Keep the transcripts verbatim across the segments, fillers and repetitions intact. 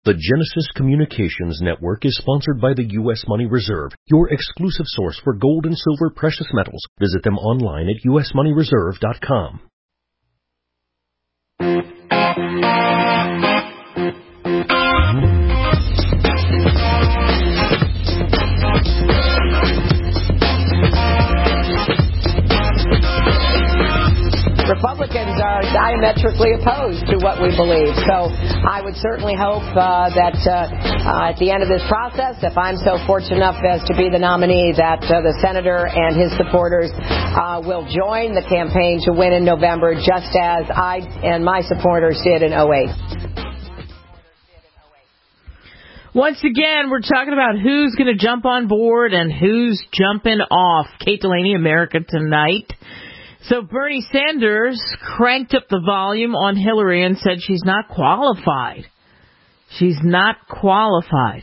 The Genesis Communications Network is sponsored by the U S Money Reserve, your exclusive source for gold and silver precious metals. Visit them online at u s money reserve dot com. Republicans are diametrically opposed to what we believe. So I would certainly hope uh, that uh, uh, at the end of this process, if I'm so fortunate enough as to be the nominee, that uh, the senator and his supporters uh, will join the campaign to win in November, just as I and my supporters did in oh eight. Once again, we're talking about who's going to jump on board and who's jumping off. Kate Delaney, America Tonight. So Bernie Sanders cranked up the volume on Hillary and said she's not qualified. She's not qualified.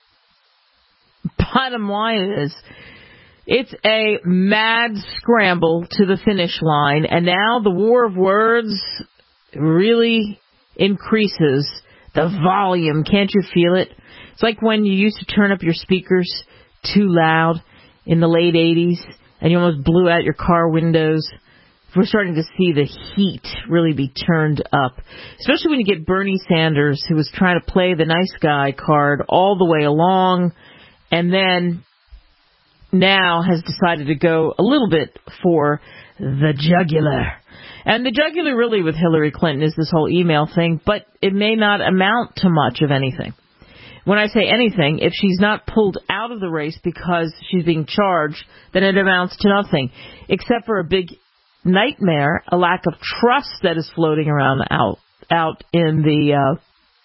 Bottom line is, it's a mad scramble to the finish line, and now the war of words really increases the volume. Can't you feel it? It's like when you used to turn up your speakers too loud in the late eighties, and you almost blew out your car windows. We're starting to see the heat really be turned up, especially when you get Bernie Sanders, who was trying to play the nice guy card all the way along, and then now has decided to go a little bit for the jugular. And the jugular really with Hillary Clinton is this whole email thing, but it may not amount to much of anything. When I say anything, if she's not pulled out of the race because she's being charged, then it amounts to nothing, except for a big nightmare, a lack of trust that is floating around out out in the uh,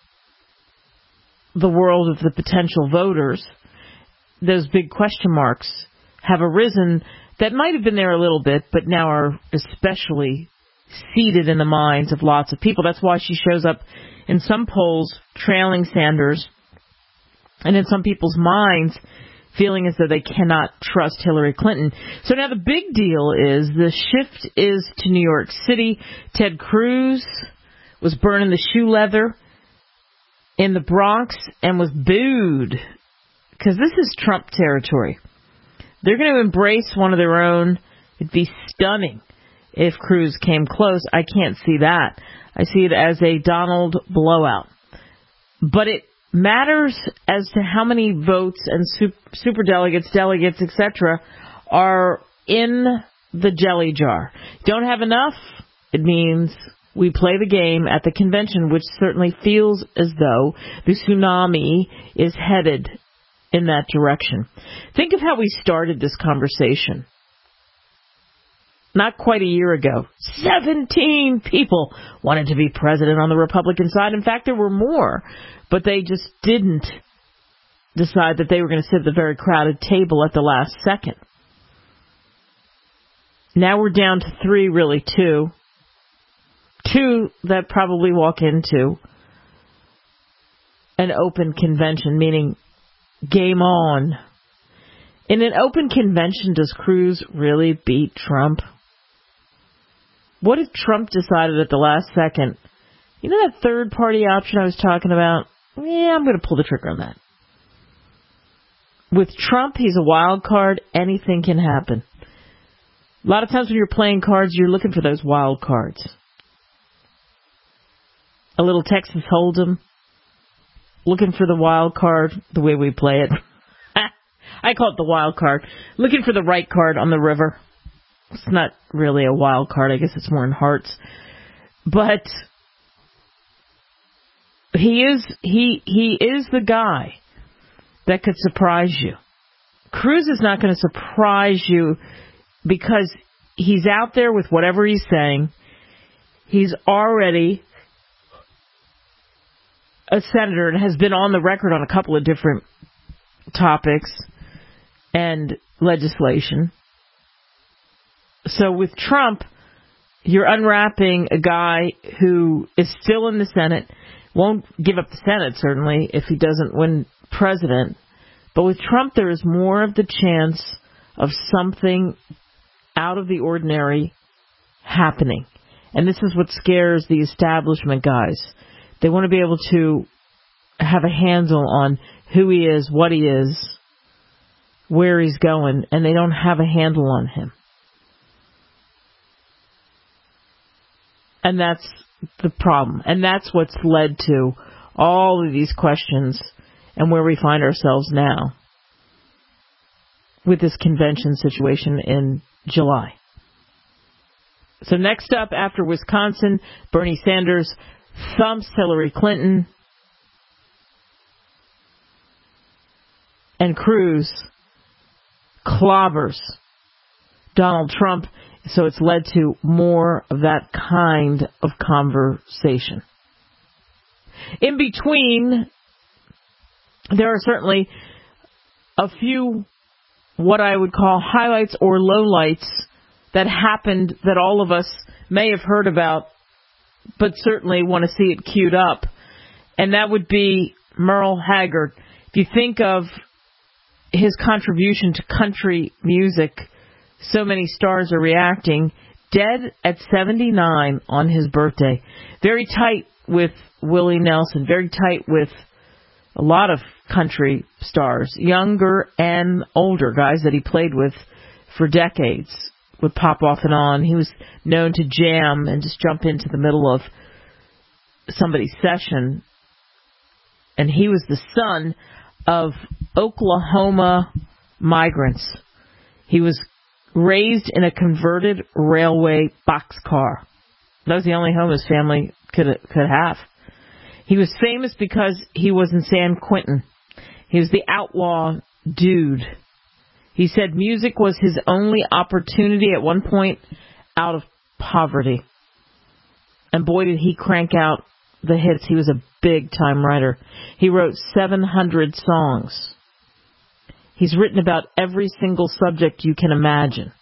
the world of the potential voters. Those big question marks have arisen that might have been there a little bit, but now are especially seated in the minds of lots of people. That's why she shows up in some polls trailing Sanders, and in some people's minds feeling as though they cannot trust Hillary Clinton. So now the big deal is the shift is to New York City. Ted Cruz was burning the shoe leather in the Bronx and was booed because this is Trump territory. They're going to embrace one of their own. It'd be stunning if Cruz came close. I can't see that. I see it as a Donald blowout. But it matters as to how many votes and super, super delegates, delegates, et cetera are in the jelly jar. Don't have enough? It means we play the game at the convention, which certainly feels as though the tsunami is headed in that direction. Think of how we started this conversation. Not quite a year ago, seventeen people wanted to be president on the Republican side. In fact, there were more, but they just didn't decide that they were going to sit at the very crowded table at the last second. Now we're down to three, really two. Two that probably walk into an open convention, meaning game on. In an open convention, does Cruz really beat Trump? What if Trump decided at the last second, you know that third party option I was talking about? Yeah, I'm going to pull the trigger on that. With Trump, he's a wild card. Anything can happen. A lot of times when you're playing cards, you're looking for those wild cards. A little Texas Hold'em. Looking for the wild card, the way we play it. I call it the wild card. Looking for the right card on the river. It's not really a wild card. I guess it's more in hearts. But he is he he is the guy that could surprise you. Cruz is not going to surprise you because he's out there with whatever he's saying. He's already a senator and has been on the record on a couple of different topics and legislation. So with Trump, you're unwrapping a guy who is still in the Senate, won't give up the Senate, certainly, if he doesn't win president. But with Trump, there is more of the chance of something out of the ordinary happening. And this is what scares the establishment guys. They want to be able to have a handle on who he is, what he is, where he's going, and they don't have a handle on him. And that's the problem. And that's what's led to all of these questions and where we find ourselves now with this convention situation in July. So next up, after Wisconsin, Bernie Sanders thumps Hillary Clinton, and Cruz clobbers Donald Trump. So it's led to more of that kind of conversation. In between, there are certainly a few what I would call highlights or lowlights that happened that all of us may have heard about, but certainly want to see it queued up. And that would be Merle Haggard. If you think of his contribution to country music, so many stars are reacting. Dead at seventy-nine on his birthday. Very tight with Willie Nelson. Very tight with a lot of country stars, younger and older guys that he played with for decades, would pop off and on. He was known to jam and just jump into the middle of somebody's session. And he was the son of Oklahoma migrants. He was raised in a converted railway boxcar. That was the only home his family could could have. He was famous because he was in San Quentin. He was the outlaw dude. He said music was his only opportunity at one point out of poverty. And boy, did he crank out the hits. He was a big-time writer. He wrote seven hundred songs. He's written about every single subject you can imagine.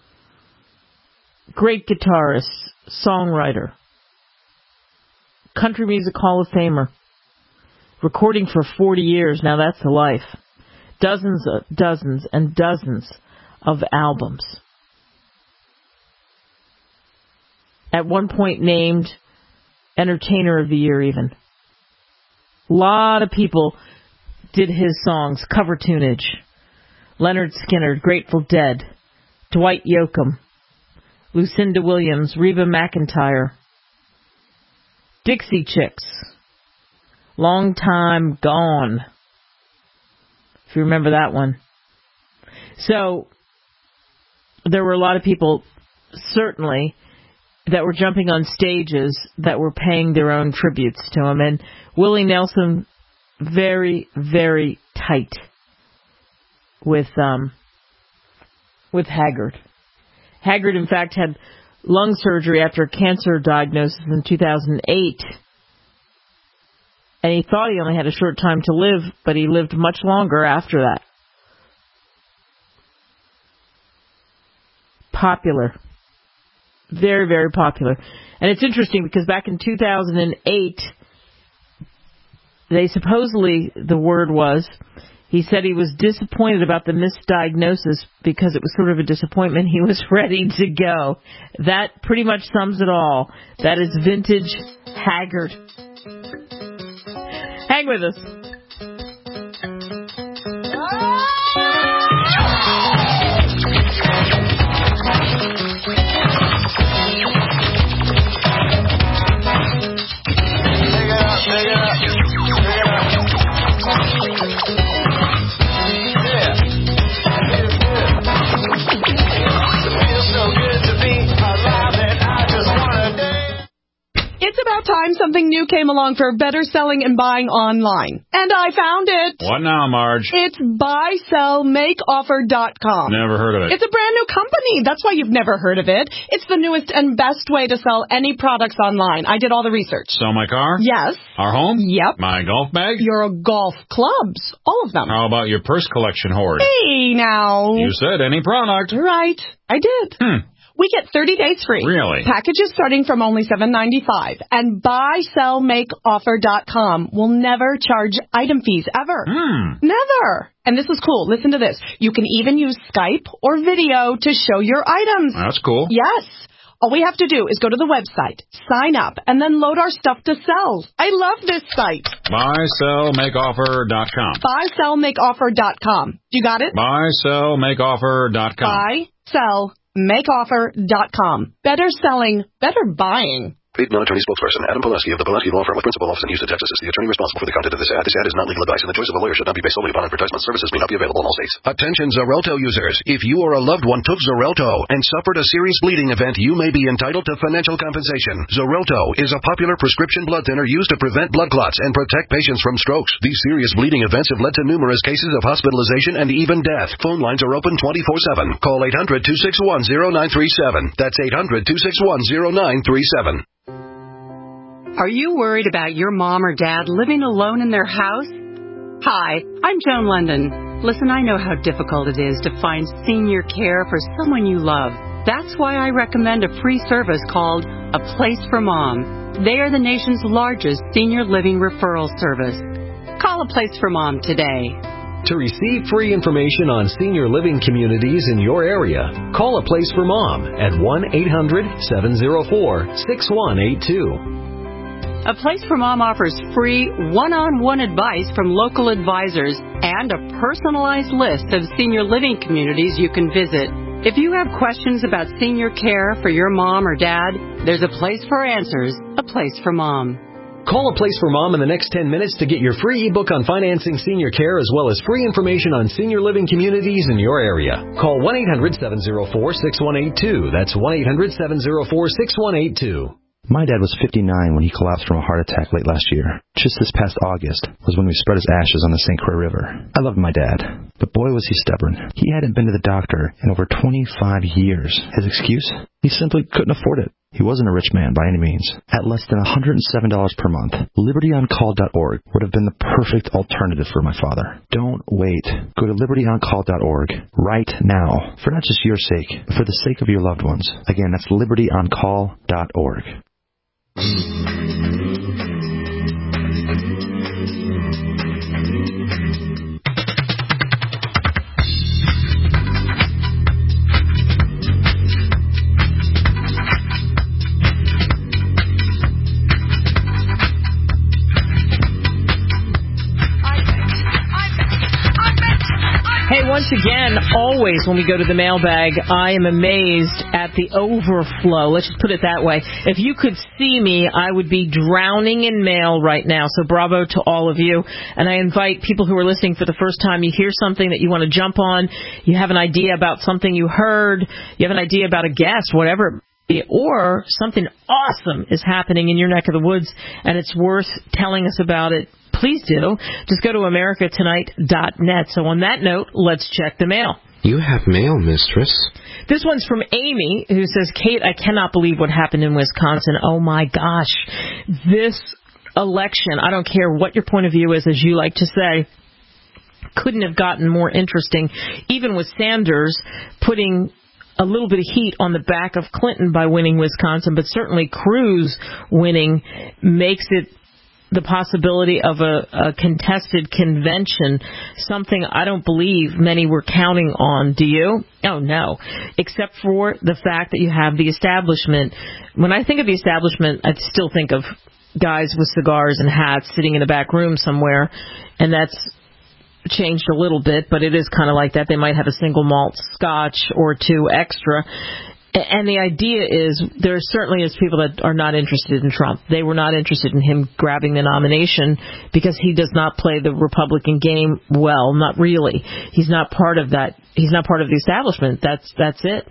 Great guitarist, songwriter, country music Hall of Famer, recording for forty years. Now that's the life. Dozens, of, dozens and dozens of albums. At one point named Entertainer of the Year even. A lot of people did his songs, cover tunage. Leonard Skinner, Grateful Dead, Dwight Yoakam, Lucinda Williams, Reba McEntire, Dixie Chicks, Long Time Gone, if you remember that one. So there were a lot of people, certainly, that were jumping on stages that were paying their own tributes to him. And Willie Nelson, very, very tight with um, with Haggard. Haggard, in fact, had lung surgery after a cancer diagnosis in two thousand eight. And he thought he only had a short time to live, but he lived much longer after that. Popular. Very, very popular. And it's interesting because back in two thousand eight, they supposedly, the word was, he said he was disappointed about the misdiagnosis because it was sort of a disappointment. He was ready to go. That pretty much sums it all. That is vintage Haggard. Hang with us. It's about time something new came along for better selling and buying online. And I found it. What now, Marge? It's buy sell make offer dot com. Never heard of it. It's a brand new company. That's why you've never heard of it. It's the newest and best way to sell any products online. I did all the research. Sell my car? Yes. Our home? Yep. My golf bag? Your golf clubs. All of them. How about your purse collection hoard? Hey, now. You said any product. Right. I did. Hmm. We get thirty days free. Really? Packages starting from only seven ninety-five. And buy sell make offer dot com will never charge item fees ever. Hmm. Never. And this is cool. Listen to this. You can even use Skype or video to show your items. That's cool. Yes. All we have to do is go to the website, sign up, and then load our stuff to sell. I love this site. buy sell make offer dot com. buy sell make offer dot com. You got it? buy sell make offer dot com. buy sell make offer dot com. Better selling, better buying. Paid non-attorney spokesperson Adam Pulaski of the Pulaski Law Firm with principal office in Houston, Texas is the attorney responsible for the content of this ad. This ad is not legal advice, and the choice of a lawyer should not be based solely upon advertisement. Services may not be available in all states. Attention Xarelto users. If you or a loved one took Xarelto and suffered a serious bleeding event, you may be entitled to financial compensation. Xarelto is a popular prescription blood thinner used to prevent blood clots and protect patients from strokes. These serious bleeding events have led to numerous cases of hospitalization and even death. Phone lines are open twenty-four seven. Call eight hundred, two six one, zero nine three seven. That's eight hundred, two six one, zero nine three seven. Are you worried about your mom or dad living alone in their house? Hi, I'm Joan London. Listen, I know how difficult it is to find senior care for someone you love. That's why I recommend a free service called A Place for Mom. They are the nation's largest senior living referral service. Call A Place for Mom today. To receive free information on senior living communities in your area, call A Place for Mom at one eight hundred, seven oh four, six one eight two. A Place for Mom offers free one-on-one advice from local advisors and a personalized list of senior living communities you can visit. If you have questions about senior care for your mom or dad, there's a place for answers, A Place for Mom. Call A Place for Mom in the next ten minutes to get your free ebook on financing senior care as well as free information on senior living communities in your area. Call one eight hundred, seven oh four, six one eight two. That's one eight hundred, seven oh four, six one eight two. My dad was fifty-nine when he collapsed from a heart attack late last year. Just this past August was when we spread his ashes on the Saint Croix River. I loved my dad, but boy was he stubborn. He hadn't been to the doctor in over twenty-five years. His excuse? He simply couldn't afford it. He wasn't a rich man by any means. At less than one hundred seven dollars per month, liberty on call dot org would have been the perfect alternative for my father. Don't wait. Go to liberty on call dot org right now, for not just your sake, but for the sake of your loved ones. Again, that's liberty on call dot org. Hey, once again, always when we go to the mailbag, I am amazed at the overflow. Let's just put it that way. If you could see me, I would be drowning in mail right now. So bravo to all of you. And I invite people who are listening for the first time, you hear something that you want to jump on, you have an idea about something you heard, you have an idea about a guest, whatever, or something awesome is happening in your neck of the woods, and it's worth telling us about it. Please do. Just go to america tonight dot net. So on that note, let's check the mail. You have mail, mistress. This one's from Amy, who says, Kate, I cannot believe what happened in Wisconsin. Oh, my gosh. This election, I don't care what your point of view is, as you like to say, couldn't have gotten more interesting, even with Sanders putting a little bit of heat on the back of Clinton by winning Wisconsin, but certainly Cruz winning makes it the possibility of a, a contested convention, something I don't believe many were counting on. Do you? Oh, no. Except for the fact that you have the establishment. When I think of the establishment, I still think of guys with cigars and hats sitting in a back room somewhere, and that's changed a little bit, but it is kind of like that. They might have a single malt scotch or two extra. And the idea is there certainly is people that are not interested in Trump. They were not interested in him grabbing the nomination because he does not play the Republican game well, not really. He's not part of that. He's not part of the establishment. That's that's it.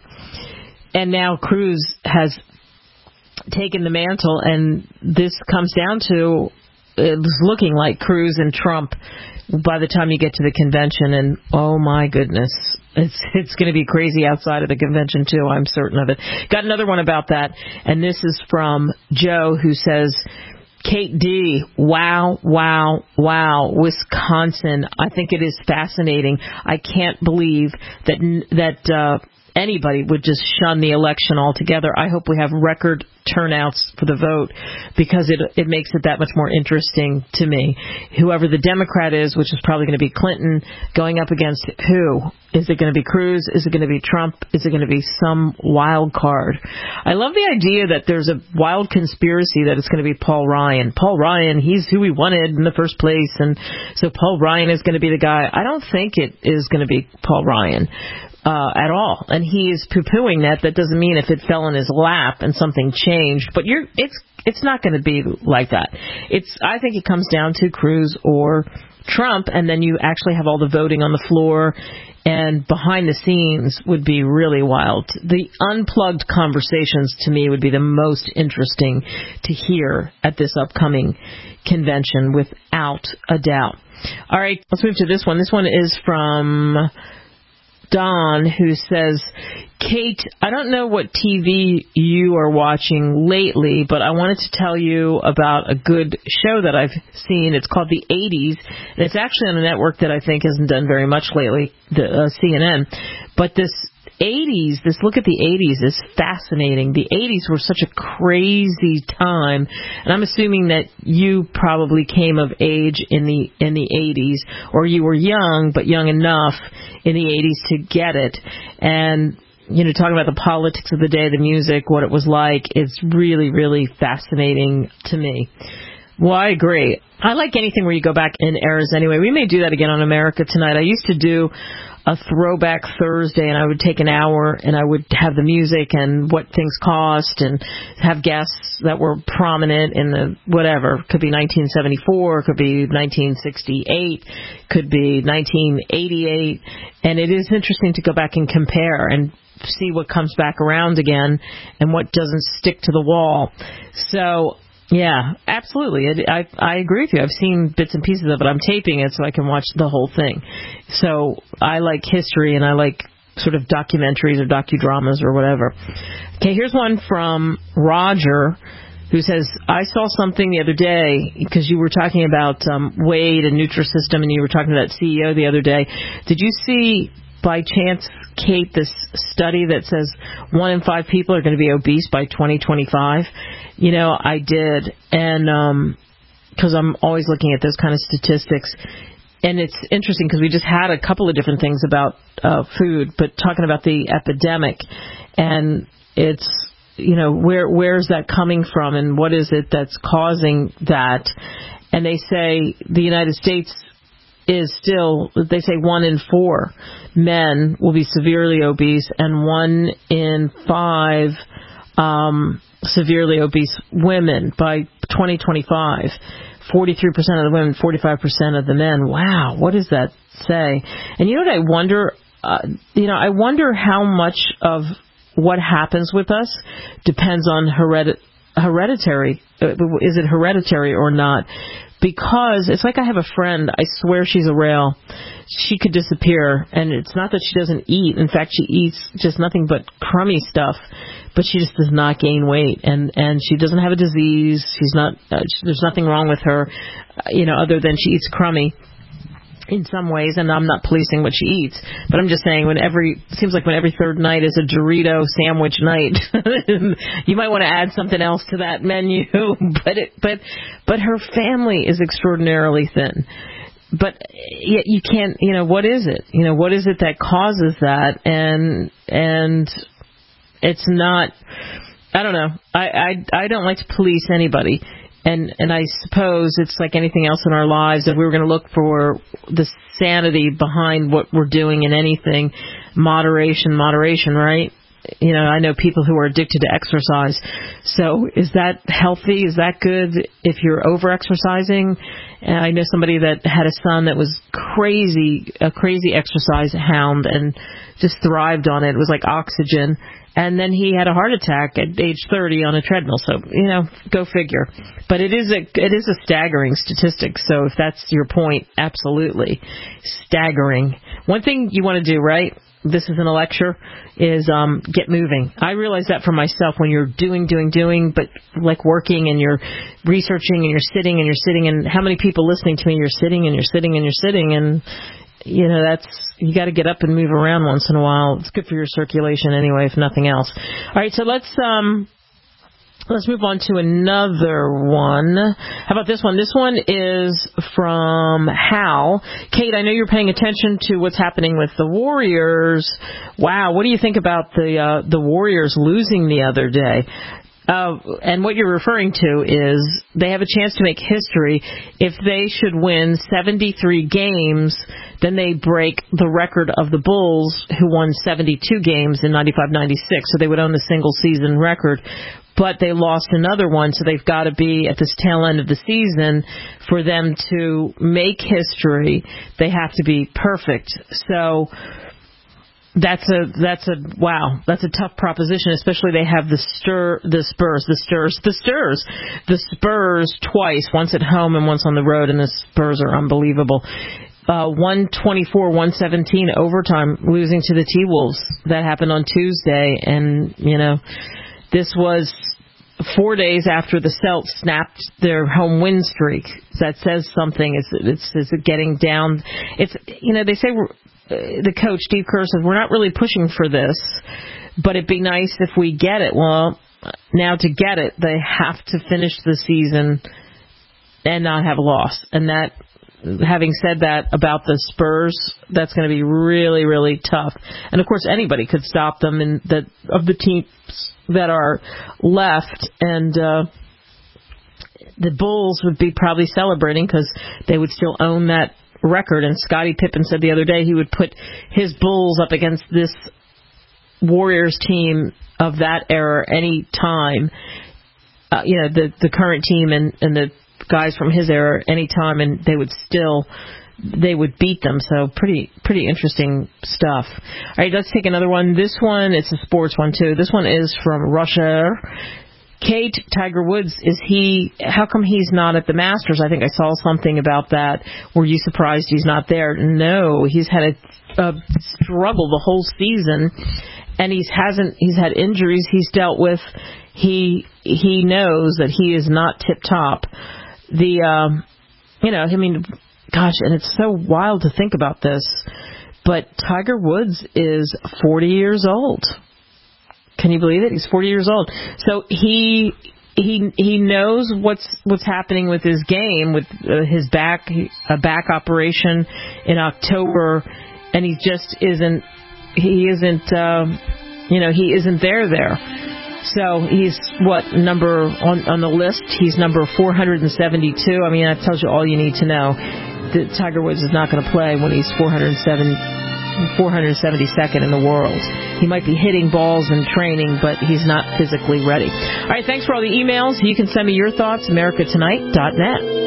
And now Cruz has taken the mantle, and this comes down to it's looking like Cruz and Trump by the time you get to the convention, and oh my goodness, it's it's going to be crazy outside of the convention too, I'm certain of it. Got another one about that, and this is from Joe, who says, Kate D, wow, wow, wow, Wisconsin. I think it is fascinating. I can't believe that that uh, anybody would just shun the election altogether. I hope we have record turnouts for the vote because it it makes it that much more interesting to me. Whoever the Democrat is, which is probably going to be Clinton, going up against who? Is it going to be Cruz? Is it going to be Trump? Is it going to be some wild card? I love the idea that there's a wild conspiracy that it's going to be Paul Ryan. Paul Ryan, he's who we wanted in the first place, and so Paul Ryan is going to be the guy. I don't think it is going to be Paul Ryan. Uh, at all, and he is poo-pooing that. That doesn't mean if it fell in his lap and something changed, but you're it's it's not going to be like that. It's I think it comes down to Cruz or Trump, and then you actually have all the voting on the floor, and behind the scenes would be really wild. The unplugged conversations to me would be the most interesting to hear at this upcoming convention, without a doubt. All right, let's move to this one. This one is from Don, who says, Kate, I don't know what T V you are watching lately, but I wanted to tell you about a good show that I've seen. It's called The eighties, and it's actually on a network that I think hasn't done very much lately, the uh, C N N. But this eighties, this look at the eighties is fascinating. The eighties were such a crazy time, and I'm assuming that you probably came of age in the in the eighties, or you were young, but young enough in the eighties to get it. And, you know, talking about the politics of the day, the music, what it was like, it's really, really fascinating to me. Well, I agree. I like anything where you go back in eras anyway. We may do that again on America Tonight. I used to do a throwback Thursday, and I would take an hour and I would have the music and what things cost and have guests that were prominent in the whatever. Could be nineteen seventy-four, could be nineteen sixty-eight, could be nineteen eighty-eight. And it is interesting to go back and compare and see what comes back around again and what doesn't stick to the wall. So, yeah, absolutely. It, I I agree with you. I've seen bits and pieces of it. I'm taping it so I can watch the whole thing. So I like history, and I like sort of documentaries or docudramas or whatever. Okay, here's one from Roger, who says, I saw something the other day, because you were talking about um, Wade and Nutrisystem, and you were talking to that C E O the other day. Did you see, by chance, Kate, this study that says one in five people are going to be obese by twenty twenty-five? You know, I did, and um, because I'm always looking at those kind of statistics. And it's interesting because we just had a couple of different things about uh, food, but talking about the epidemic, and it's, you know, where where's that coming from, and what is it that's causing that? And they say the United States is still, they say one in four men will be severely obese, and one in five um, severely obese women by twenty twenty-five. forty-three percent of the women, forty-five percent of the men. Wow, what does that say? And you know what I wonder? Uh, you know, I wonder how much of what happens with us depends on heredit- hereditary. Is it hereditary or not? Because it's like I have a friend, I swear she's a rail. She could disappear, and it's not that she doesn't eat. In fact, she eats just nothing but crummy stuff, but she just does not gain weight, and, and she doesn't have a disease. She's not. Uh, she, there's nothing wrong with her, uh, you know, other than she eats crummy in some ways, and I'm not policing what she eats, but I'm just saying when every, it seems like when every third night is a Dorito sandwich night, you might want to add something else to that menu, but it, but, but her family is extraordinarily thin. But yet you can't, you know, what is it? You know, what is it that causes that? And, and it's not, I don't know. I, I, I don't like to police anybody. And and I suppose it's like anything else in our lives, if we were going to look for the sanity behind what we're doing in anything, moderation, moderation, right? You know, I know people who are addicted to exercise. So is that healthy? Is that good if you're over-exercising? And I know somebody that had a son that was crazy, a crazy exercise hound, and just thrived on it. It was like oxygen. And then he had a heart attack at age thirty on a treadmill. So, you know, go figure. But it is a it is a staggering statistic. So if that's your point, absolutely staggering. One thing you want to do, right? This isn't a lecture, is um, get moving. I realize that for myself when you're doing, doing, doing, but like working and you're researching and you're sitting and you're sitting, and how many people listening to me, you're sitting and you're sitting and you're sitting, and you know, that's, you got to get up and move around once in a while. It's good for your circulation anyway, if nothing else. All right, so let's, um, let's move on to another one. How about this one? This one is from Hal. Kate, I know you're paying attention to what's happening with the Warriors. Wow, what do you think about the, uh, the Warriors losing the other day? Uh, and what you're referring to is they have a chance to make history. If they should win seventy-three games, then they break the record of the Bulls, who won seventy-two games in ninety-five ninety-six. So they would own the single-season record. But they lost another one, so they've got to be at this tail end of the season for them to make history. They have to be perfect. So That's a that's a wow. That's a tough proposition, especially they have the stir the Spurs the Spurs the Spurs the Spurs twice, once at home and once on the road, and the Spurs are unbelievable. Uh, one twenty-four one seventeen overtime, losing to the T-Wolves. That happened on Tuesday, and you know this was four days after the Celts snapped their home win streak. That says something. It's it's, it's getting down. It's you know they say we're. The coach, Steve Kerr, says, we're not really pushing for this, but it'd be nice if we get it. Well, now to get it, they have to finish the season and not have a loss. And that, having said that about the Spurs, that's going to be really, really tough. And, of course, anybody could stop them in the, of the teams that are left. And uh, the Bulls would be probably celebrating because they would still own that record. And Scottie Pippen said the other day he would put his Bulls up against this Warriors team of that era any time. Uh, you know, the the current team and, and the guys from his era any time, and they would still they would beat them. So pretty pretty interesting stuff. All right, let's take another one. This one, it's a sports one too. This one is from Russia. Kate, Tiger Woods, is he, how come he's not at the Masters? I think I saw something about that. Were you surprised he's not there? No, he's had a, a struggle the whole season, and he's hasn't, he's had injuries he's dealt with. He, he knows that he is not tip top. The, um, you know, I mean, gosh, and it's so wild to think about this, but Tiger Woods is forty years old. Can you believe it? He's forty years old. So he he he knows what's what's happening with his game, with uh, his back a back operation in October, and he just isn't he isn't um, you know he isn't there there. So he's what number on on the list? He's number four hundred seventy-two. I mean, that tells you all you need to know. That Tiger Woods is not going to play when he's four hundred seventy-second in the world. He might be hitting balls in training, but he's not physically ready. All right, thanks for all the emails. You can send me your thoughts, america tonight dot net.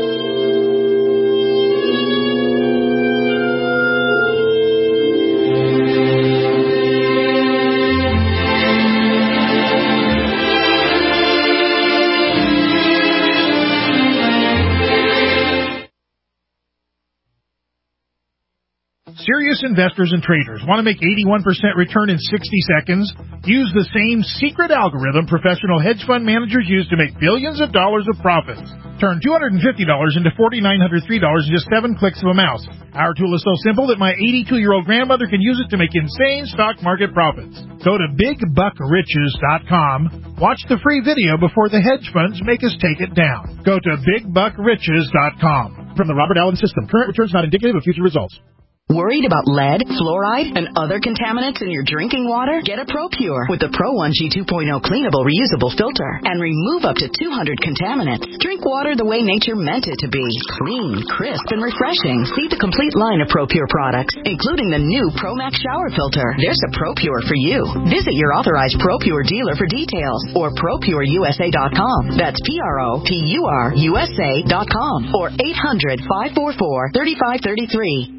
Serious investors and traders want to make eighty-one percent return in sixty seconds? Use the same secret algorithm professional hedge fund managers use to make billions of dollars of profits. Turn two hundred fifty dollars into four thousand nine hundred three dollars in just seven clicks of a mouse. Our tool is so simple that my eighty-two-year-old grandmother can use it to make insane stock market profits. Go to big buck riches dot com. Watch the free video before the hedge funds make us take it down. Go to big buck riches dot com. From the Robert Allen System, current returns not indicative of future results. Worried about lead, fluoride, and other contaminants in your drinking water? Get a ProPure with the Pro one G two point oh cleanable reusable filter and remove up to two hundred contaminants. Drink water the way nature meant it to be. Clean, crisp, and refreshing. See the complete line of ProPure products, including the new ProMax shower filter. There's a ProPure for you. Visit your authorized ProPure dealer for details or pro pure u s a dot com. That's P R O P U R U S A dot com or eight hundred, five four four, three five three three.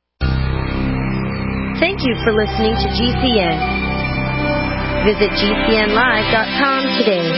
Thank you for listening to G C N. Visit G C N live dot com today.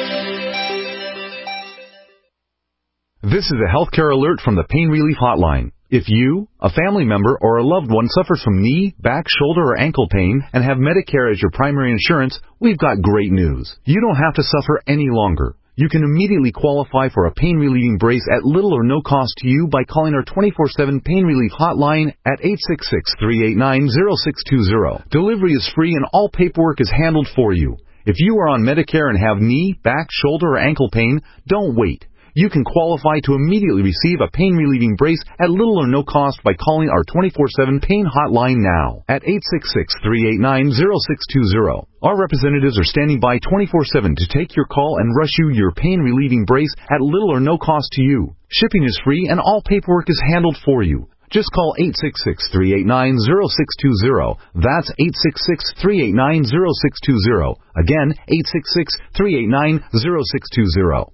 This is a healthcare alert from the Pain Relief Hotline. If you, a family member, or a loved one suffers from knee, back, shoulder, or ankle pain and have Medicare as your primary insurance, we've got great news. You don't have to suffer any longer. You can immediately qualify for a pain-relieving brace at little or no cost to you by calling our twenty-four seven Pain Relief Hotline at eight six six, three eight nine, zero six two zero. Delivery is free and all paperwork is handled for you. If you are on Medicare and have knee, back, shoulder, or ankle pain, don't wait. You can qualify to immediately receive a pain-relieving brace at little or no cost by calling our twenty-four seven Pain Hotline now at eight six six, three eight nine, zero six two zero. Our representatives are standing by twenty-four seven to take your call and rush you your pain-relieving brace at little or no cost to you. Shipping is free and all paperwork is handled for you. Just call eight six six, three eight nine, zero six two zero. That's eight six six, three eight nine, zero six two zero. Again, eight six six, three eight nine, zero six two zero.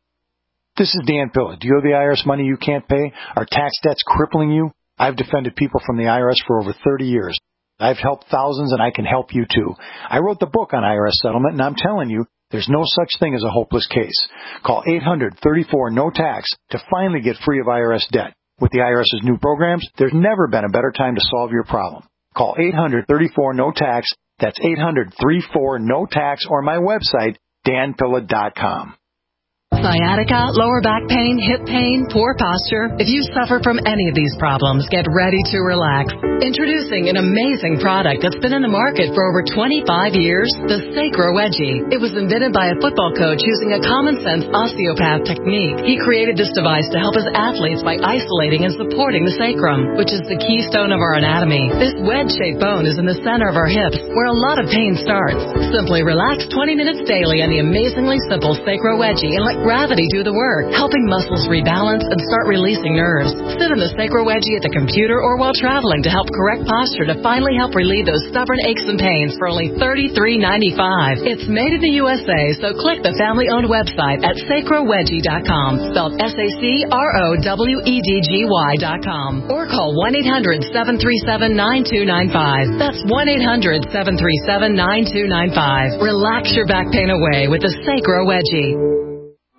This is Dan Pilla. Do you owe the I R S money you can't pay? Are tax debts crippling you? I've defended people from the I R S for over thirty years. I've helped thousands, and I can help you too. I wrote the book on I R S settlement, and I'm telling you, there's no such thing as a hopeless case. Call eight hundred, thirty-four, no tax to finally get free of I R S debt. With the IRS's new programs, there's never been a better time to solve your problem. Call eight hundred, thirty-four, no tax. That's eight hundred, thirty-four, no tax, or my website, dan pilla dot com. Sciatica, lower back pain, hip pain, poor posture. If you suffer from any of these problems, get ready to relax. Introducing an amazing product that's been in the market for over twenty-five years, the Sacro Wedgie. It was invented by a football coach using a common-sense osteopath technique. He created this device to help his athletes by isolating and supporting the sacrum, which is the keystone of our anatomy. This wedge-shaped bone is in the center of our hips, where a lot of pain starts. Simply relax twenty minutes daily on the amazingly simple Sacro Wedgie and let gravity do the work, helping muscles rebalance and start releasing nerves. Sit in the Sacro Wedgie at the computer or while traveling to help correct posture to finally help relieve those stubborn aches and pains for only thirty-three ninety-five. It's made in the U S A, so click the family-owned website at sacro wedgie dot com, spelled S A C R O W E D G Y dot com, or call one eight hundred, seven three seven, nine two nine five. That's one eight hundred, seven three seven, nine two nine five. Relax your back pain away with the Sacro Wedgie.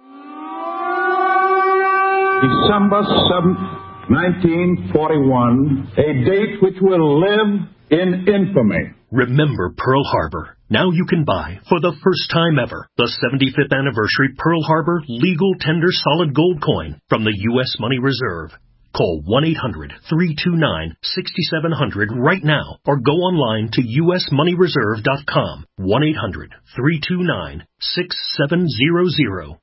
December seventh, nineteen forty-one, a date which will live in infamy. Remember Pearl Harbor. Now you can buy, for the first time ever, the seventy-fifth anniversary Pearl Harbor Legal Tender Solid Gold Coin from the U S Money Reserve. Call one eight hundred, three two nine, six seven zero zero right now or go online to u s money reserve dot com. one eight hundred, three two nine, six seven zero zero.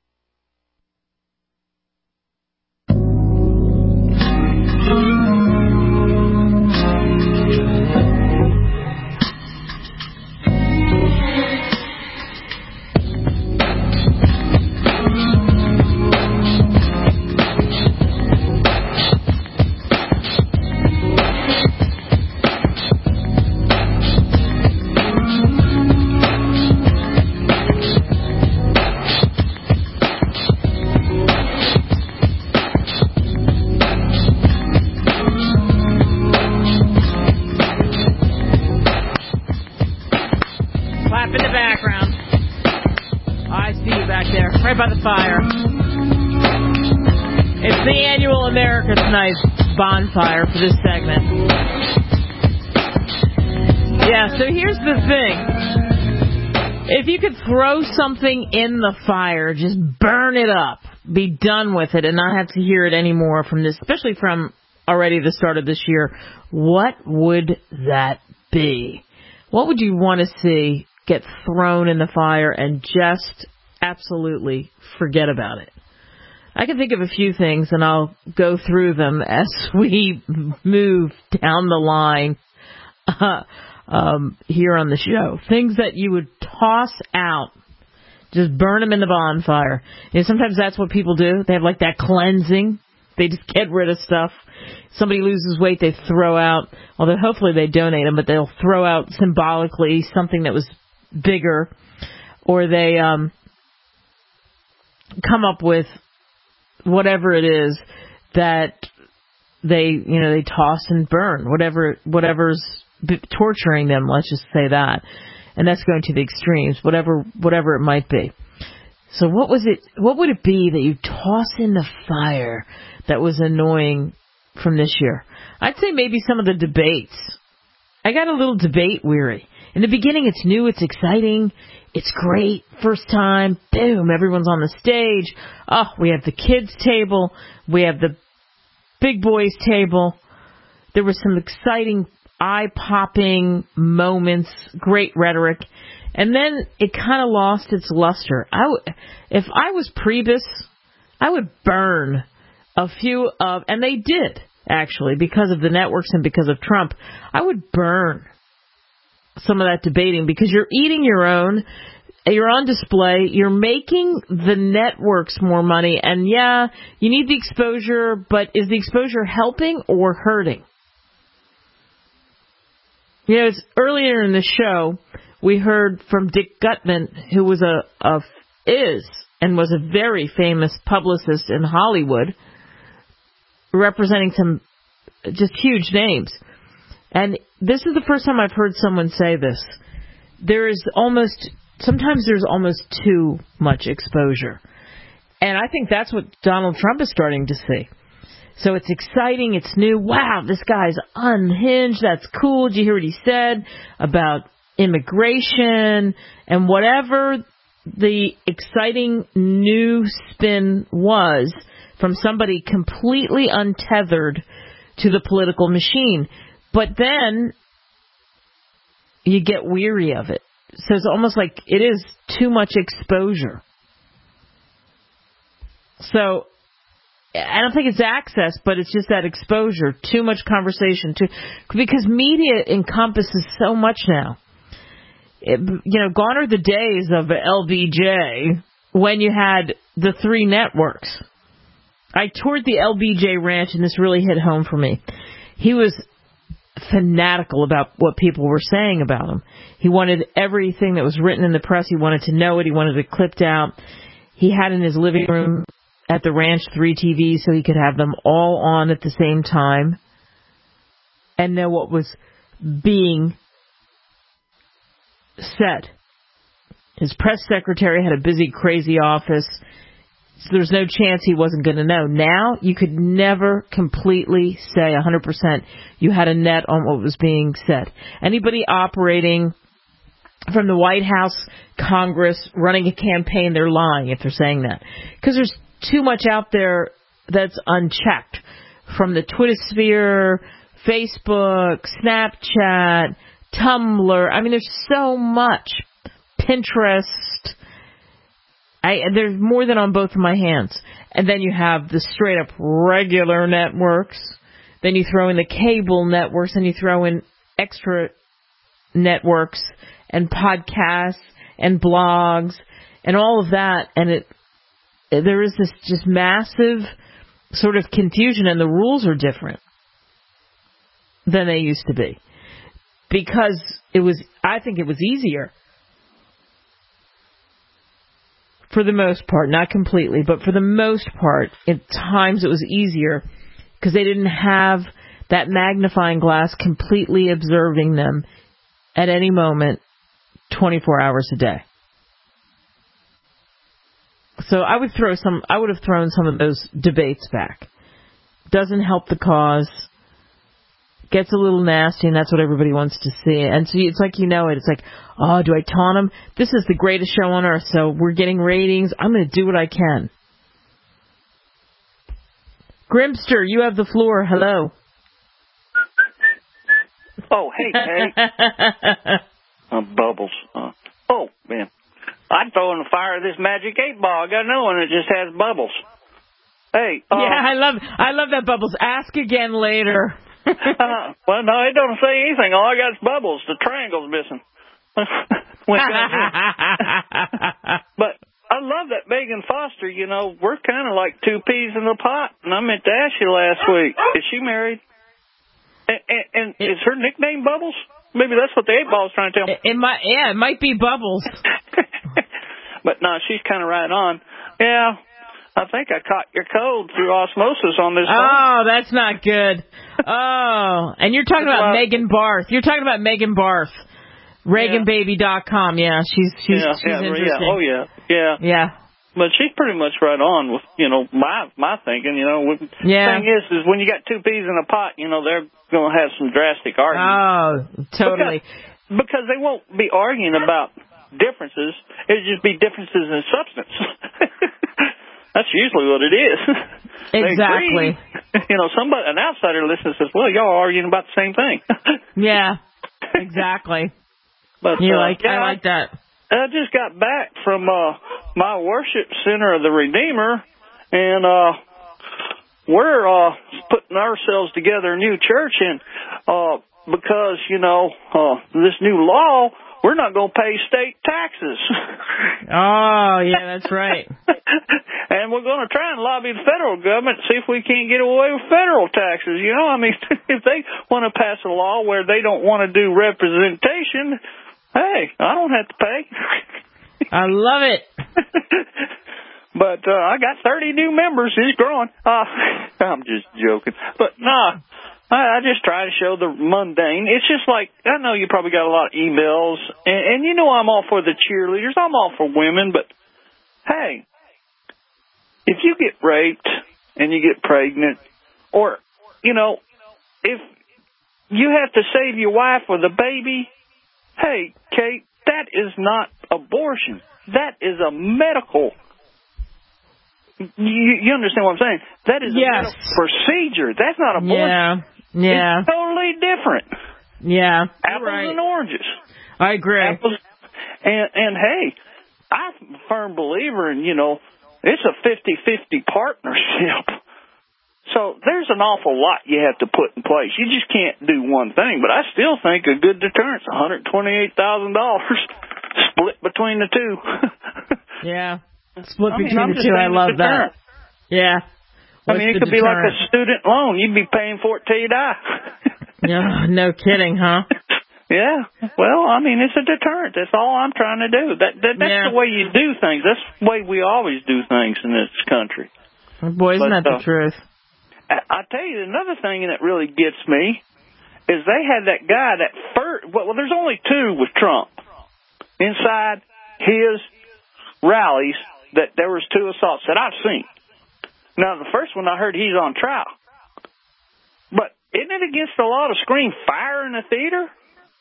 By the fire. It's the annual America's Night bonfire for this segment. Yeah, so here's the thing. If you could throw something in the fire, just burn it up, be done with it, and not have to hear it anymore from this, especially from already the start of this year, what would that be? What would you want to see get thrown in the fire and just absolutely forget about it? I can think of a few things, and I'll go through them as we move down the line uh, um, here on the show. Things that you would toss out, just burn them in the bonfire. You know, sometimes that's what people do. They have like that cleansing. They just get rid of stuff. Somebody loses weight, they throw out, although hopefully they donate them, but they'll throw out symbolically something that was bigger, or they um come up with whatever it is that they, you know, they toss and burn, whatever, whatever's b- torturing them, let's just say that. And that's going to the extremes, whatever, whatever it might be. So what was it, what would it be that you toss in the fire that was annoying from this year? I'd say maybe some of the debates. I got a little debate weary. In the beginning, it's new, it's exciting, it's great. First time, boom, everyone's on the stage. Oh, we have the kids' table. We have the big boys' table. There was some exciting, eye-popping moments, great rhetoric. And then it kind of lost its luster. I w- if I was Priebus, I would burn a few of, and they did, actually, because of the networks and because of Trump. I would burn some of that debating because you're eating your own, you're on display, you're making the networks more money, and yeah, you need the exposure, but is the exposure helping or hurting? You know, it's earlier in the show, we heard from Dick Gutman, who was a, a is and was a very famous publicist in Hollywood, representing some just huge names. And this is the first time I've heard someone say this. There is almost, sometimes there's almost too much exposure. And I think that's what Donald Trump is starting to see. So it's exciting, it's new. Wow, this guy's unhinged. That's cool. Did you hear what he said about immigration and whatever the exciting new spin was from somebody completely untethered to the political machine. But then you get weary of it. So it's almost like it is too much exposure. So I don't think it's access, but it's just that exposure, too much conversation, too, because media encompasses so much now. It, you know, gone are the days of L B J when you had the three networks. I toured the L B J ranch, and this really hit home for me. He was fanatical about what people were saying about him. He wanted everything that was written in the press. He wanted to know it. He wanted it clipped out. He had in his living room at the ranch three T Vs so he could have them all on at the same time and know what was being said. His press secretary had a busy, crazy office, so there's no chance he wasn't going to know. Now, you could never completely say one hundred percent you had a net on what was being said. Anybody operating from the White House, Congress, running a campaign, they're lying if they're saying that. Because there's too much out there that's unchecked. From the Twitter sphere, Facebook, Snapchat, Tumblr. I mean, there's so much. Pinterest. I, there's more than on both of my hands. And then you have the straight up regular networks. Then you throw in the cable networks, and you throw in extra networks and podcasts and blogs and all of that. And it there is this just massive sort of confusion, and the rules are different than they used to be. Because it was, I think it was easier. For the most part, not completely, but for the most part, at times it was easier because they didn't have that magnifying glass completely observing them at any moment, twenty-four hours a day. So I would throw some, I would have thrown some of those debates back. Doesn't help the cause. Gets a little nasty, and that's what everybody wants to see. And so it's like, you know it. It's like, oh, do I taunt him? This is the greatest show on earth, so we're getting ratings. I'm going to do what I can. Grimster, you have the floor. Hello. Oh, hey, hey. uh, bubbles. Uh, oh, man. I'd throw in the fire of this magic eight ball. I got another one that just has bubbles. Hey. Uh, yeah, I love I love that bubbles. Ask again later. uh, well, no, it don't say anything. All I got is bubbles. The triangle's missing. But I love that Megan Foster. You know, we're kind of like two peas in a pot. And I meant to ask you last week, is she married? And, and, and it, is her nickname Bubbles? Maybe that's what the eight ball is trying to tell me. It, it might, yeah, it might be Bubbles. But no, she's kind of right on. Yeah. I think I caught your code through osmosis on this phone. Oh, that's not good. Oh, and you're talking about Megan Barth. You're talking about Megan Barth. Reagan Baby dot com. Yeah, she's she's, yeah, she's yeah, interesting. Yeah. Oh, yeah. Yeah. Yeah. But she's pretty much right on with, you know, my my thinking, you know. Yeah. The thing is, is when you got two peas in a pot, you know, they're going to have some drastic arguments. Oh, totally. because they won't be arguing about differences. It'll just be differences in substance. That's usually what it is. Exactly. You know, somebody, an outsider listens and says, well, y'all are arguing about the same thing. Yeah, exactly. But you uh, like, yeah, I like that. I just got back from uh, my worship center of the Redeemer, and uh, we're uh, putting ourselves together a new church, and uh, because, you know, uh, this new law, we're not going to pay state taxes. Oh, yeah, that's right. And we're going to try and lobby the federal government to see if we can't get away with federal taxes. You know, I mean, if they want to pass a law where they don't want to do representation, hey, I don't have to pay. I love it. But uh, I got thirty new members. It's growing. Uh, I'm just joking. But, nah, I, I just try to show the mundane. It's just like, I know you probably got a lot of emails, and, and you know I'm all for the cheerleaders. I'm all for women, but, hey, if you get raped and you get pregnant, or, you know, if you have to save your wife or the baby, hey, Kate, that is not abortion. That is a medical. You, you understand what I'm saying? That is a yes. medical procedure. That's not abortion. Yeah, yeah. It's totally different. Yeah. Apples right. and oranges. I agree. Apples, and, and, hey, I'm a firm believer in, you know, it's a fifty-fifty partnership. So there's an awful lot you have to put in place. You just can't do one thing. But I still think a good deterrence, one hundred twenty-eight thousand dollars split between the two. Yeah. Split I mean, between I'm the two. I love that. Yeah. I What's mean, it could deterrent? be like a student loan. You'd be paying for it till you die. Yeah, no kidding, huh? Yeah. Well, I mean, it's a deterrent. That's all I'm trying to do. That, that That's yeah. the way you do things. That's the way we always do things in this country. Boy, isn't but, that the uh, truth? I, I tell you, another thing that really gets me is they had that guy, that first, well, there's only two with Trump. Inside his rallies, that there was two assaults that I've seen. Now, the first one I heard he's on trial. But isn't it against the law to scream fire in a theater?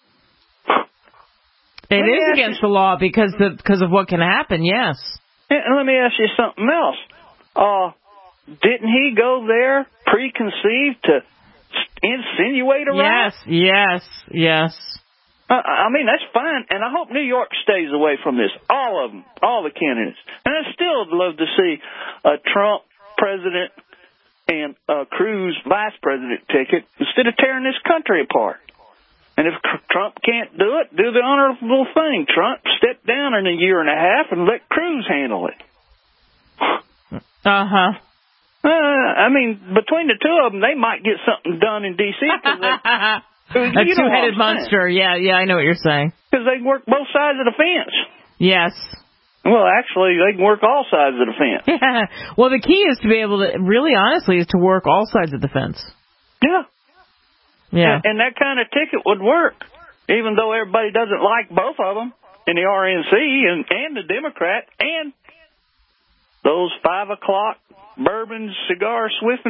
It is against the law because the, because of what can happen, yes. And let me ask you something else. Uh, didn't he go there preconceived to insinuate a riot? Yes, yes, yes. Uh, I mean, that's fine, and I hope New York stays away from this. All of them, all the candidates. And I still would love to see a Trump president and a Cruz vice president ticket instead of tearing this country apart. And if Trump can't do it, do the honorable thing. Trump, step down in a year and a half and let Cruz handle it. Uh-huh. Uh, I mean, between the two of them, they might get something done in D C because they... A two-headed monster. Yeah, yeah, I know what you're saying. Because they can work both sides of the fence. Yes. Well, actually, they can work all sides of the fence. Yeah. Well, the key is to be able to, really honestly, is to work all sides of the fence. Yeah. Yeah. And, and that kind of ticket would work, even though everybody doesn't like both of them in the R N C and, and the Democrat and those five o'clock bourbon cigar swiffing.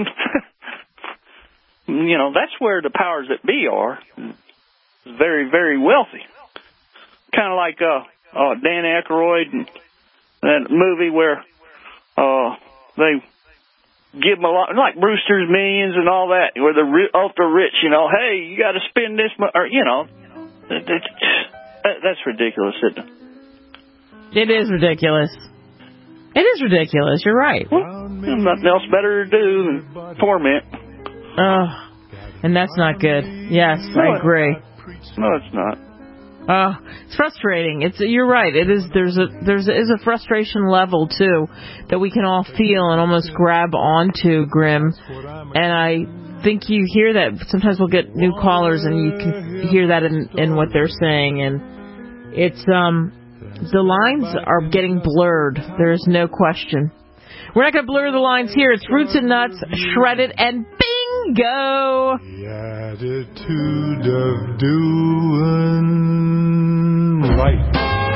You know, that's where the powers that be are. Very, very wealthy. Kind of like uh, uh, Dan Aykroyd and that movie where uh, they give them a lot, like Brewster's Millions and all that, where the ultra rich, you know, hey, you got to spend this, or you know, it, it, that's ridiculous, isn't it? It is ridiculous. It is ridiculous. You're right. Well, there's nothing else better to do than torment. Oh, and that's not good. Yes, no, I agree. No, it's not. Oh, it's frustrating. It's you're right. It is. There's a there's a, is a frustration level too that we can all feel and almost grab onto, Grim. And I think you hear that sometimes we'll get new callers and you can hear that in in what they're saying, and it's um the lines are getting blurred. There is no question. We're not going to blur the lines here. It's Roots and Nuts, Shredded, and bingo! The attitude of doing right.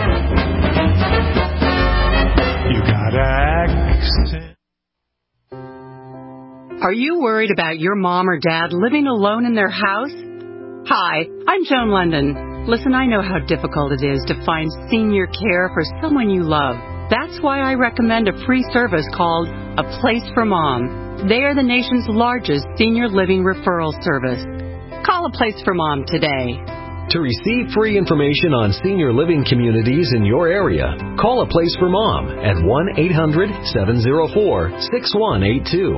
You got accent. Are you worried about your mom or dad living alone in their house? Hi, I'm Joan London. Listen, I know how difficult it is to find senior care for someone you love. That's why I recommend a free service called A Place for Mom. They are the nation's largest senior living referral service. Call A Place for Mom today. To receive free information on senior living communities in your area, call A Place for Mom at one eight hundred seven oh four six one eight two.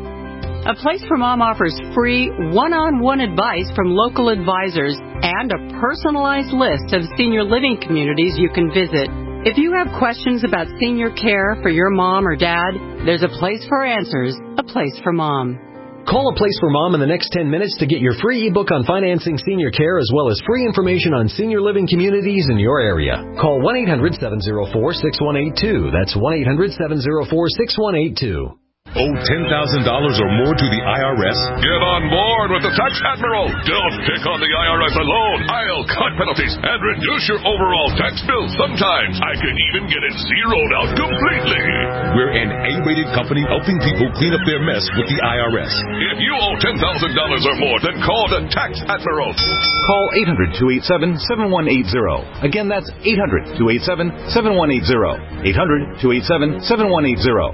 A Place for Mom offers free one-on-one advice from local advisors and a personalized list of senior living communities you can visit. If you have questions about senior care for your mom or dad, there's a place for answers, A Place for Mom. Call A Place for Mom in the next ten minutes to get your free ebook on financing senior care as well as free information on senior living communities in your area. Call one eight hundred seven oh four six one eight two. That's one eight hundred seven oh four six one eight two. Owe ten thousand dollars or more to the I R S? Get on board with the Tax Admiral. Don't pick on the I R S alone. I'll cut penalties and reduce your overall tax bill. Sometimes I can even get it zeroed out completely. We're an A-rated company helping people clean up their mess with the I R S. If you owe ten thousand dollars or more, then call the Tax Admiral. Call eight hundred two eight seven seven one eight zero. Again, that's eight hundred two eight seven seven one eight zero. eight hundred two eight seven seven one eight zero.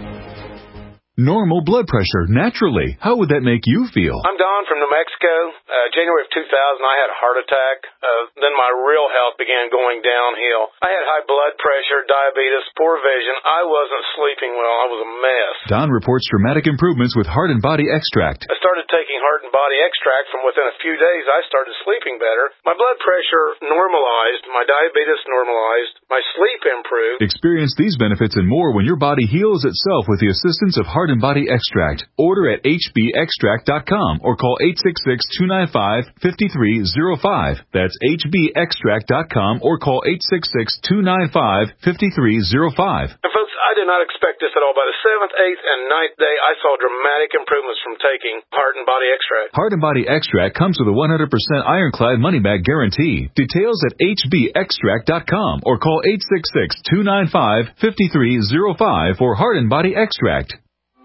Normal blood pressure, naturally. How would that make you feel? I'm Don from New Mexico. Uh, January of two thousand, I had a heart attack. Uh, then my real health began going downhill. I had high blood pressure, diabetes, poor vision. I wasn't sleeping well. I was a mess. Don reports dramatic improvements with Heart and Body Extract. I started taking Heart and Body Extract. From within a few days, I started sleeping better. My blood pressure normalized. My diabetes normalized. My sleep improved. Experience these benefits and more when your body heals itself with the assistance of Heart and Body Extract. Order at h b extract dot com or call eight six six two nine five five three zero five. That's h b extract dot com or call eight six six two nine five five three zero five. And folks, I did not expect this at all. By the seventh, eighth, and ninth day, I saw dramatic improvements from taking Heart and Body Extract. Heart and Body Extract comes with a one hundred percent ironclad money-back guarantee. Details at h b extract dot com or call eight six six two nine five five three zero five for Heart and Body Extract.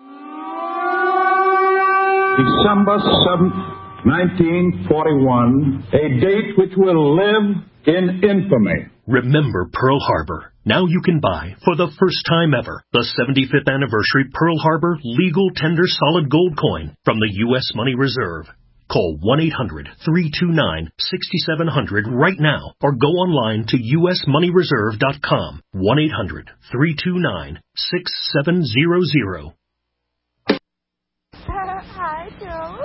December seventh, nineteen forty-one, a date which will live in infamy. Remember Pearl Harbor. Now you can buy, for the first time ever, the seventy-fifth anniversary Pearl Harbor Legal Tender Solid Gold Coin from the U S Money Reserve. Call one eight hundred three two nine six seven zero zero right now or go online to u s money reserve dot com. one eight hundred three two nine six seven zero zero. Hi, Joe.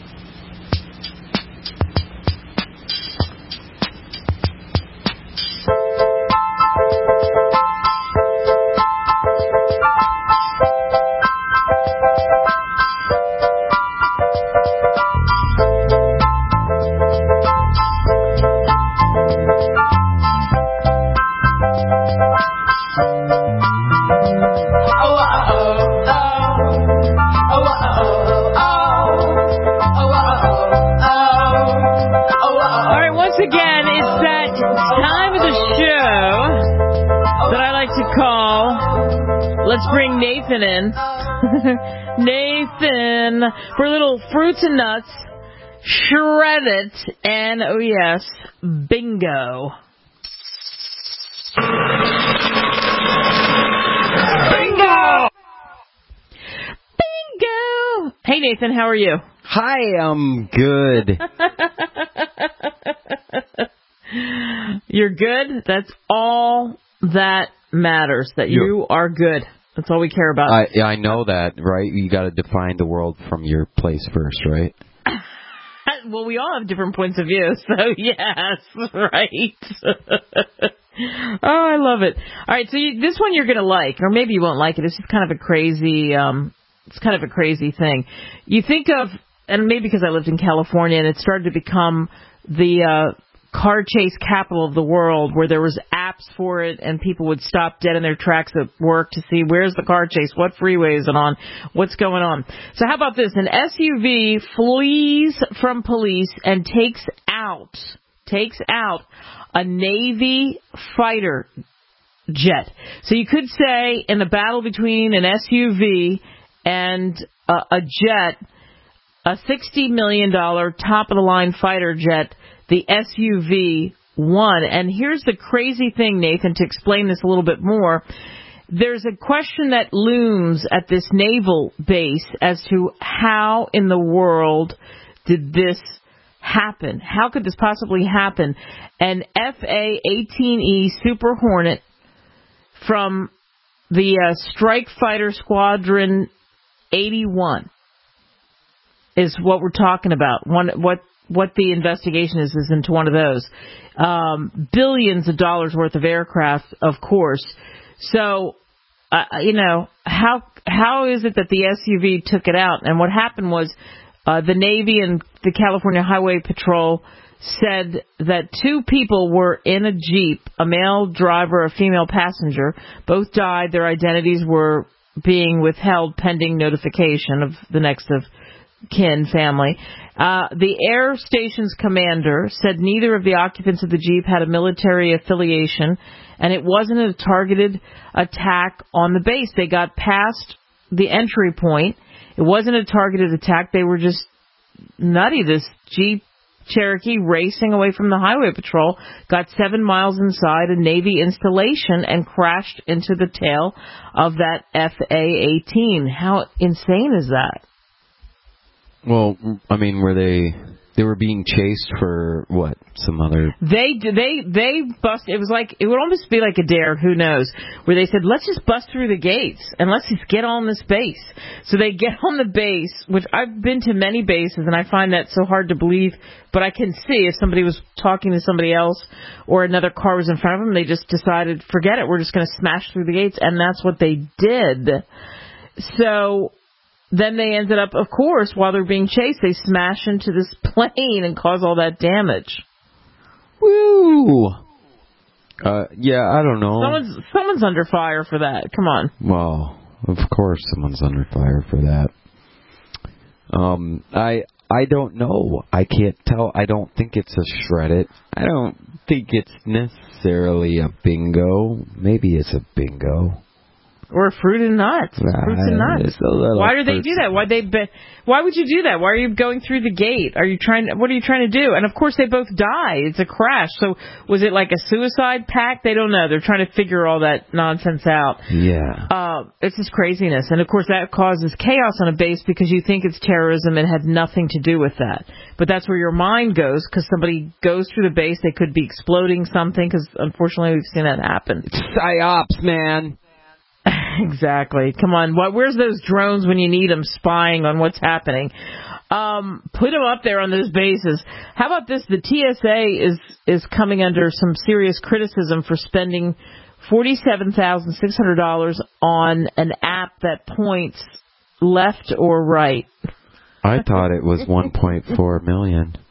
Let's bring Nathan in. Nathan, for a little fruits and nuts, shred it, and oh yes, bingo. Bingo! Bingo! Hey Nathan, how are you? Hi, I'm good. You're good? That's all that matters, that you, you are good. That's all we care about. I, yeah, I know that, right? You got to define the world from your place first, right? Well, we all have different points of view, so yes, right. Oh, I love it. All right, so you, this one you're going to like, or maybe you won't like it. It's just kind of a crazy, um, it's kind of a crazy thing. You think of, and maybe because I lived in California and it started to become the uh, car chase capital of the world, where there was apps for it and people would stop dead in their tracks at work to see where's the car chase, what freeway is it on, what's going on. So how about this? An S U V flees from police and takes out, takes out a Navy fighter jet. So you could say in the battle between an S U V and a, a jet, a sixty million dollars top-of-the-line fighter jet, the S U V one. And here's the crazy thing, Nathan, to explain this a little bit more. There's a question that looms at this naval base as to how in the world did this happen? How could this possibly happen? An F A eighteen E Super Hornet from the uh, Strike Fighter Squadron eighty-one is what we're talking about. One, what what the investigation is is into one of those. Um, billions of dollars worth of aircraft, of course. So, uh, you know, how how is it that the S U V took it out? And what happened was uh, the Navy and the California Highway Patrol said that two people were in a Jeep, a male driver, a female passenger. Both died. Their identities were being withheld pending notification of the next of kin family. Uh, the air station's commander said neither of the occupants of the Jeep had a military affiliation, and it wasn't a targeted attack on the base. They got past the entry point. It wasn't a targeted attack. They were just nutty. This Jeep Cherokee racing away from the highway patrol, got seven miles inside a Navy installation and crashed into the tail of that F A eighteen. How insane is that? Well, I mean, were they they were being chased for what? Some other They they they bust. It was like it would almost be like a dare. Who knows? Where they said, let's just bust through the gates and let's just get on this base. So they get on the base, which I've been to many bases and I find that so hard to believe. But I can see if somebody was talking to somebody else or another car was in front of them, they just decided, forget it, we're just going to smash through the gates, and that's what they did. So then they ended up, of course, while they're being chased, they smash into this plane and cause all that damage. Woo! Uh, yeah, I don't know. Someone's someone's under fire for that. Come on. Well, of course someone's under fire for that. Um, I I don't know. I can't tell. I don't think it's a shred it. I don't think it's necessarily a bingo. Maybe it's a bingo. Or fruit and nuts. Nah, Fruits and nuts. Why do they fruits. do that? Why they? Be, why would you do that? Why are you going through the gate? Are you trying? What are you trying to do? And of course, they both die. It's a crash. So was it like a suicide pact? They don't know. They're trying to figure all that nonsense out. Yeah. Uh, it's just craziness, and of course that causes chaos on a base because you think it's terrorism and had nothing to do with that. But that's where your mind goes because somebody goes through the base. They could be exploding something because unfortunately we've seen that happen. It's psyops, man. Exactly. Come on. What, where's those drones when you need them spying on what's happening? Um, put them up there on those bases. How about this? The T S A is, is coming under some serious criticism for spending forty-seven thousand six hundred dollars on an app that points left or right. I thought it was one point four million dollars.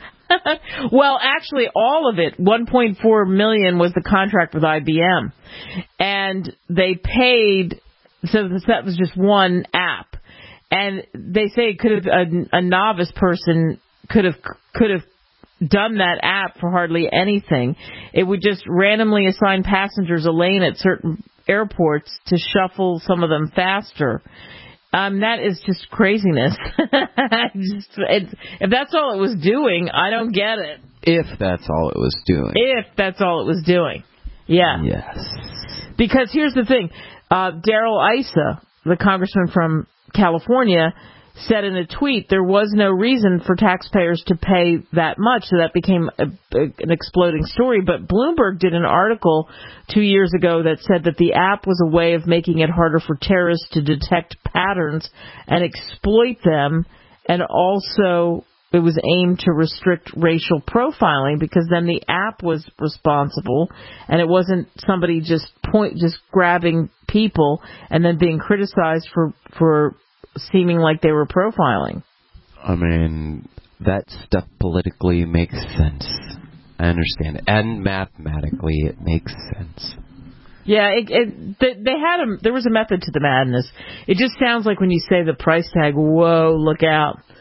Well, actually, all of it, one point four million dollars was the contract with I B M. And they paid, so that was just one app. And they say it could have, a, a novice person could have, could have done that app for hardly anything. It would just randomly assign passengers a lane at certain airports to shuffle some of them faster. Um, that is just craziness. just, it's, if that's all it was doing, I don't get it. If that's all it was doing. If that's all it was doing. Yeah. Yes. Because here's the thing. Uh, Darrell Issa, the congressman from California, said in a tweet there was no reason for taxpayers to pay that much, so that became a, a, an exploding story. But Bloomberg did an article two years ago that said that the app was a way of making it harder for terrorists to detect patterns and exploit them, and also it was aimed to restrict racial profiling because then the app was responsible and it wasn't somebody just point just grabbing people and then being criticized for for seeming like they were profiling. I mean, that stuff politically makes sense. I understand it. And mathematically, it makes sense. Yeah, it, it, they, they had a, there was a method to the madness. It just sounds like when you say the price tag, whoa, look out.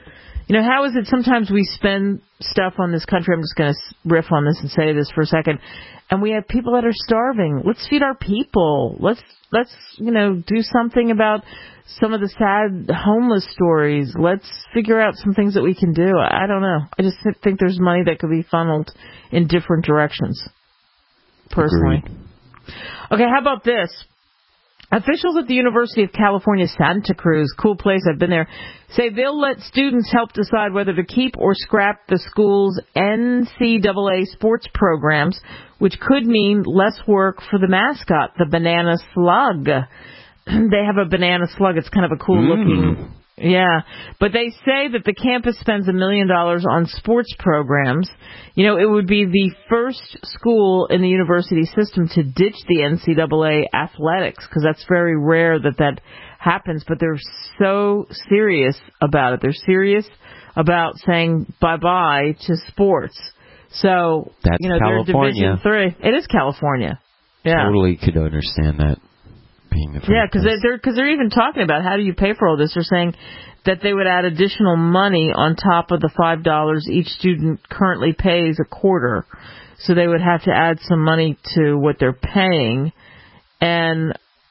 You know, how is it sometimes we spend stuff on this country, I'm just going to riff on this and say this for a second, and we have people that are starving. Let's feed our people. Let's, let's, you know, do something about some of the sad homeless stories. Let's figure out some things that we can do. I don't know. I just think there's money that could be funneled in different directions, personally. Agreed. Okay, how about this? Officials at the University of California, Santa Cruz, cool place, I've been there, say they'll let students help decide whether to keep or scrap the school's N C double A sports programs, which could mean less work for the mascot, the banana slug. They have a banana slug. It's kind of a cool mm. looking... Yeah, but they say that the campus spends a million dollars on sports programs. You know, it would be the first school in the university system to ditch the N C double A athletics, because that's very rare that that happens. But they're so serious about it. They're serious about saying bye-bye to sports. So, that's you know, California. they're Division three. It is California. Yeah. Totally could understand that. Yeah, because they're because they're even talking about how do you pay for all this. They're saying that they would add additional money on top of the five dollars each student currently pays a quarter. So they would have to add some money to what they're paying. And,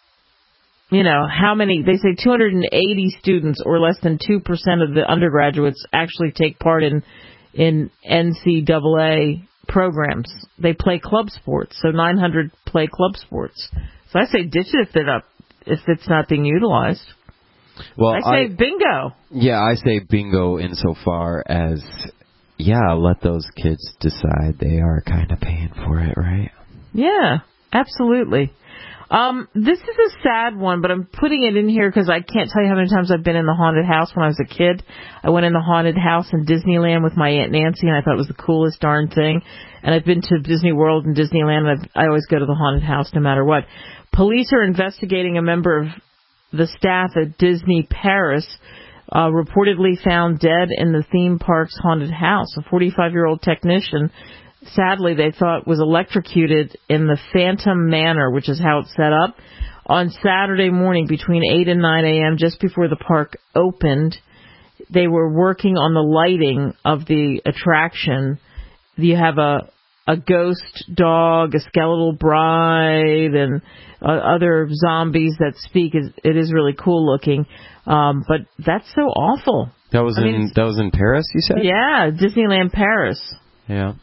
you know, how many, they say two hundred eighty students, or less than two percent of the undergraduates, actually take part in, in N C double A programs. They play club sports, so nine hundred play club sports. So I say ditch it if it up if it's not being utilized. Well, I say I, bingo. Yeah, I say bingo insofar as, yeah, let those kids decide. They are kind of paying for it, right? Yeah, absolutely. Um, this is a sad one, but I'm putting it in here because I can't tell you how many times I've been in the haunted house when I was a kid. I went in the haunted house in Disneyland with my Aunt Nancy, and I thought it was the coolest darn thing. And I've been to Disney World and Disneyland, and I've, I always go to the haunted house no matter what. Police are investigating a member of the staff at Disney Paris, uh, reportedly found dead in the theme park's haunted house. A forty-five-year-old technician, sadly, they thought was electrocuted in the Phantom Manor, which is how it's set up, on Saturday morning between eight and nine a.m., just before the park opened. They were working on the lighting of the attraction. You have a a ghost dog, a skeletal bride, and uh, other zombies that speak. It is really cool looking, um, but that's so awful. That was I in mean, that was in Paris, you said? Yeah, Disneyland Paris. Yeah.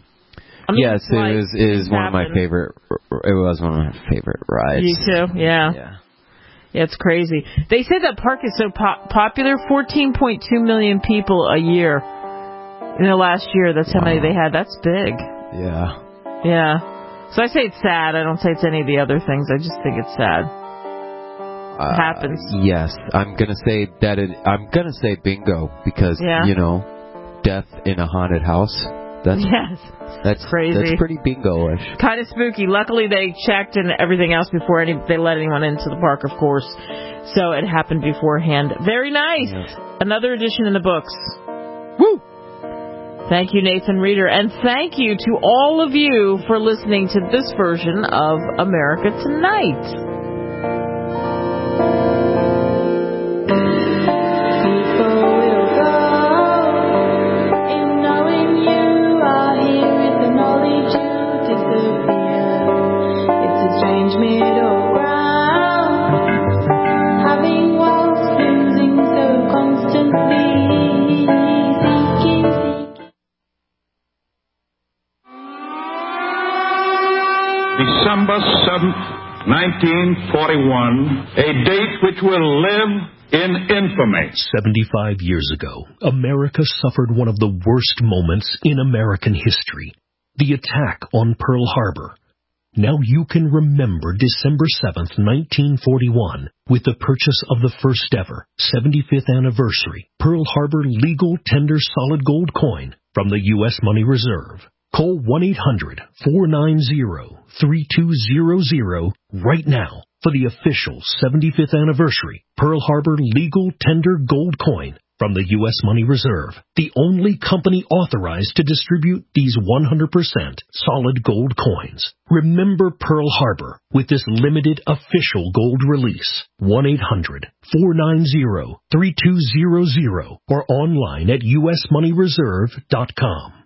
I mean, yes, it like, was is one happened. of my favorite. It was one of my favorite rides. You too? Yeah. Yeah. Yeah, it's crazy. They say that park is so po- popular. fourteen point two million people a year. In the last year, that's how wow. many they had. That's big. Yeah. Yeah. So I say it's sad. I don't say it's any of the other things. I just think it's sad. It uh, happens. Yes, I'm gonna say that. It, I'm gonna say bingo because yeah. you know, death in a haunted house. That's yes. That's crazy. That's pretty bingo-ish. Kind of spooky. Luckily, they checked and everything else before any they let anyone into the park, of course. So it happened beforehand. Very nice. Yes. Another edition in the books. Woo! Thank you, Nathan Reeder, and thank you to all of you for listening to this version of America Tonight. December seventh, nineteen forty-one, a date which will live in infamy. seventy-five years ago, America suffered one of the worst moments in American history, the attack on Pearl Harbor. Now you can remember December seventh, nineteen forty-one, with the purchase of the first ever seventy-fifth anniversary Pearl Harbor legal tender solid gold coin from the U S Money Reserve. Call one eight hundred, four nine zero, three two zero zero right now for the official seventy-fifth anniversary Pearl Harbor legal tender gold coin from the U S Money Reserve, the only company authorized to distribute these one hundred percent solid gold coins. Remember Pearl Harbor with this limited official gold release. one eight hundred four nine zero three two zero zero or online at U S money reserve dot com.